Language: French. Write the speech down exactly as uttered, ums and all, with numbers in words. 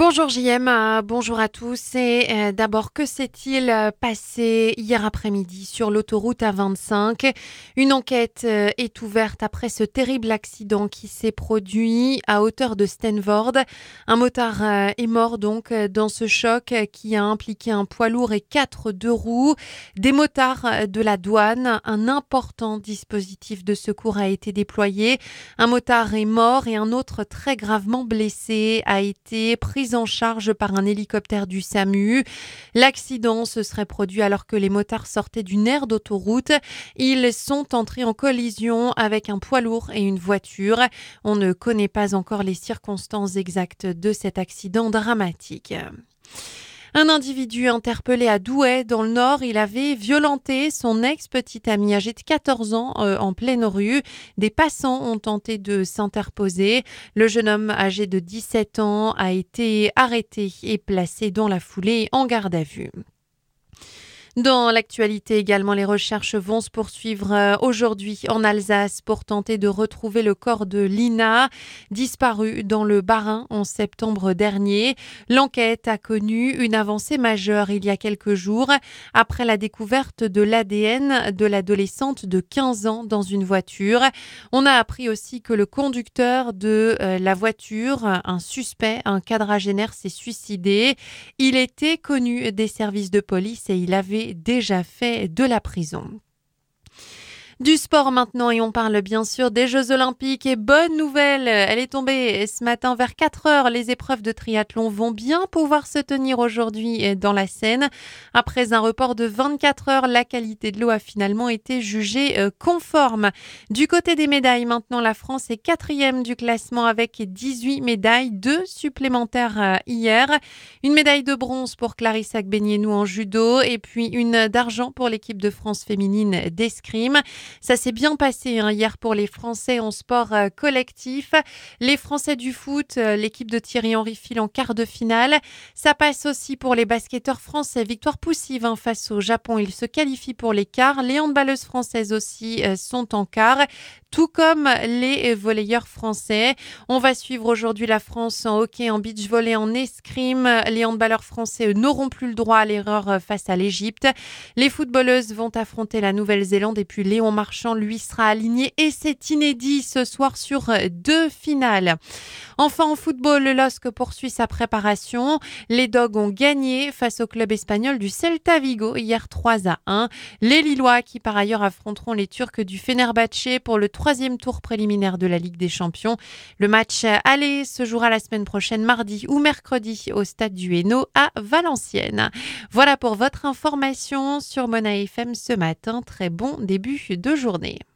Bonjour J M, euh, bonjour à tous. Et euh, d'abord, que s'est-il euh, passé hier après-midi sur l'autoroute A vingt-cinq? Une enquête euh, est ouverte après ce terrible accident qui s'est produit à hauteur de Stenvoorde. Un motard euh, est mort donc euh, dans ce choc euh, qui a impliqué un poids lourd et quatre deux roues. Des motards euh, de la douane, un important dispositif de secours a été déployé. Un motard est mort et un autre très gravement blessé a été pris en charge par un hélicoptère du SAMU. L'accident se serait produit alors que les motards sortaient d'une aire d'autoroute. Ils sont entrés en collision avec un poids lourd et une voiture. On ne connaît pas encore les circonstances exactes de cet accident dramatique. Un individu interpellé à Douai, dans le Nord, il avait violenté son ex-petite amie âgée de quatorze ans euh, en pleine rue. Des passants ont tenté de s'interposer. Le jeune homme âgé de dix-sept ans a été arrêté et placé dans la foulée en garde à vue. Dans l'actualité également, les recherches vont se poursuivre aujourd'hui en Alsace pour tenter de retrouver le corps de Lina, disparue dans le Bas-Rhin en septembre dernier. L'enquête a connu une avancée majeure il y a quelques jours après la découverte de l'A D N de l'adolescente de quinze ans dans une voiture. On a appris aussi que le conducteur de la voiture, un suspect, un quadragénaire, s'est suicidé. Il était connu des services de police et il avait déjà fait de la prison. Du sport maintenant et on parle bien sûr des Jeux Olympiques et bonne nouvelle, elle est tombée ce matin vers quatre heures. Les épreuves de triathlon vont bien pouvoir se tenir aujourd'hui dans la Seine. Après un report de vingt-quatre heures, la qualité de l'eau a finalement été jugée conforme. Du côté des médailles maintenant, la France est quatrième du classement avec dix-huit médailles, deux supplémentaires hier. Une médaille de bronze pour Clarisse Agbenienou en judo et puis une d'argent pour l'équipe de France féminine d'escrime. Ça s'est bien passé hein, hier pour les Français en sport euh, collectif. Les Français du foot, euh, l'équipe de Thierry Henry file en quart de finale. Ça passe aussi pour les basketteurs français. Victoire poussive hein, face au Japon. Ils se qualifient pour les quarts. Les handballeuses françaises aussi euh, sont en quart, tout comme les volleyeurs français. On va suivre aujourd'hui la France en hockey, en beach volley, en escrime. Les handballeurs français eux, n'auront plus le droit à l'erreur face à l'Égypte. Les footballeuses vont affronter la Nouvelle-Zélande et puis Léon Marchand, lui, sera aligné et c'est inédit ce soir sur deux finales. Enfin, en football, le L O S C poursuit sa préparation. Les Dogs ont gagné face au club espagnol du Celta Vigo hier trois à un. Les Lillois qui par ailleurs affronteront les Turcs du Fenerbahçe pour le troisième tour préliminaire de la Ligue des Champions. Le match aller se jouera la semaine prochaine, mardi ou mercredi au stade du Hainaut à Valenciennes. Voilà pour votre information sur Mona F M ce matin. Très bon début de journée.